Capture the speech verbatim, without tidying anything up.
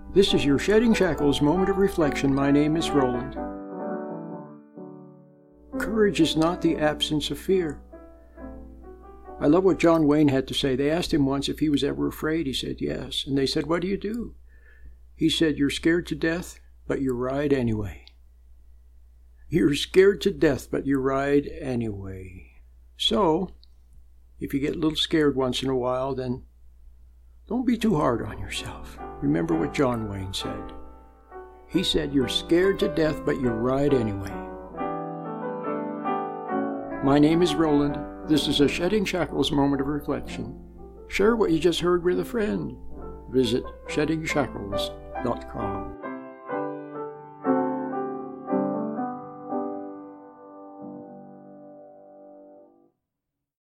This is your Shedding Shackles moment of reflection. My name is Roland. Courage is not the absence of fear. I love what John Wayne had to say. They asked him once if he was ever afraid. He said yes. And they said, what do you do? He said, you're scared to death, but you ride anyway. You're scared to death, but you ride anyway. So, if you get a little scared once in a while, then don't be too hard on yourself. Remember what John Wayne said. He said, you're scared to death, but you ride anyway. My name is Roland. This is a Shedding Shackles moment of reflection. Share what you just heard with a friend. Visit shedding shackles dot com.